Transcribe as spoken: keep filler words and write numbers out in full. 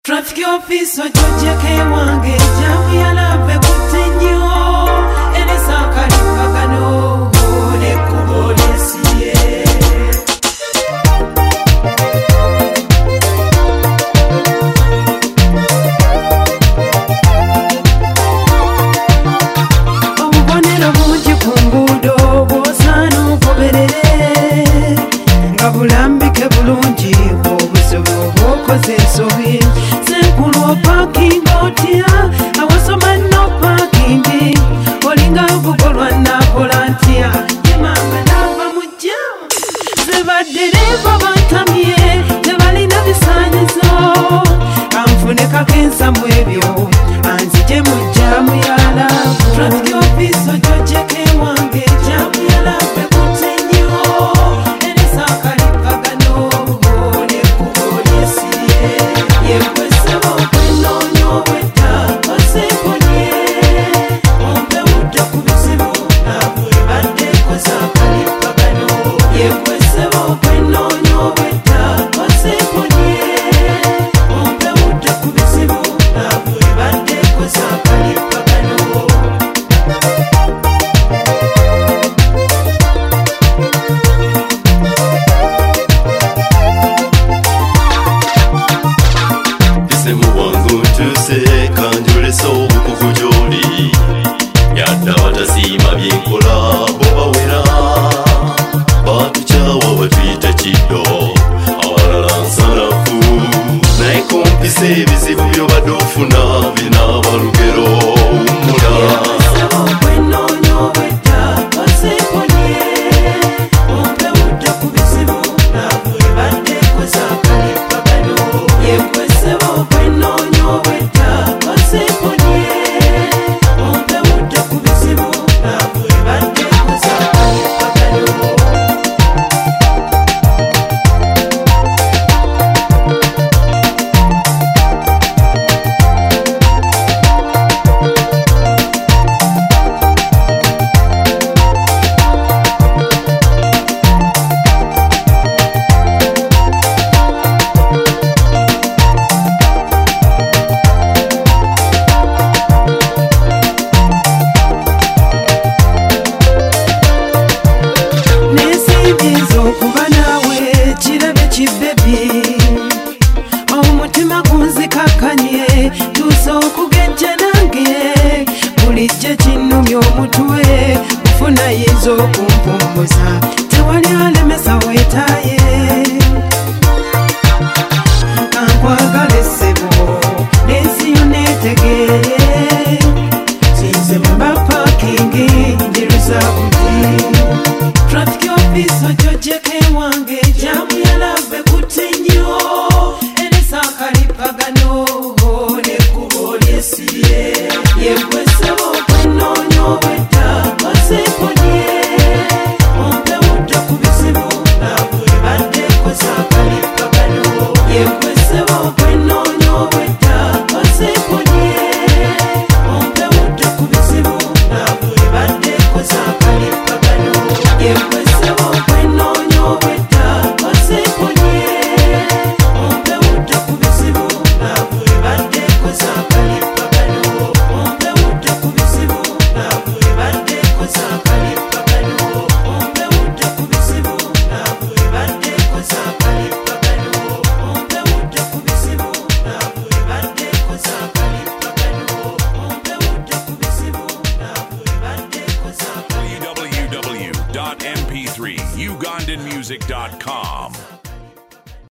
Traffic office ojjeke wange jamu yalave kutenyo enesa kalipagano ne kubolesiye obubonero bungi ku nguudo bw'osaana ogoberere nga bulambike bulungi obuzibu bw'okoze ensobi senkulu parking otya awasoma no parking olinga bugolwa nakola ntya ye mama nava mu jjamu zebaddereva bantamye tebalina bisaanyizo kanfune kakensa mu ebyo anzije mu jjamu yalavu traffic office ojjeke wange jjamu yalavu kutenyo enesa kalipagano ne kubolesiye yekwesaba okwenoonya obwedda oseponye ompe budde ku bizibu nabwe badde koza kalipagano yekwesaba okwenoonya obwedda oseponye ompe budde ku bizibu nabwe badde koza kalipagano. Tuse kanjulesa obukugu gy'oli yadde abatasiima byenkola bobawera batukyawa batuyita kiddo abalala nsanafu naye kompisa ebizibu by'obadde ofuna binaaba lugero wumula okuba naawe kirabe kibebi omutima gunzikakanye tuusa okugejja nange bulijjo kinnumya omutwe kufuna yinza okumpummuza tewali alemesa weetaaye kankwagala essebo n'ensi yo neetegeere sinze muba pakingi ndiruzabuti traffic office ojjeke wange jamu yalave kutenyo enesa kalipagano ne kubolesiye yekwesaba okwenoonya obwedda oseponye ompe budde ku bizibu nabwe badde koza kalipagano yekwesaba okwenoonya obwedda oseponye ompe budde ku bizibu nabwe badde koza kalipagano yekwesaba okwenoonya obwedda oseponye ompe budde ku bizibu nabwe badde koza kalipagano ompe budde ku bizibu nabwe badde koza kalipagano ompe budde ku bizibu nabwe badde koza kalipagano ompe budde ku bizibu nabwe badde koza kalipagano ompe budde ku bizibu nabwe badde koza kalipagano. w w w dot m p three ugandan music dot com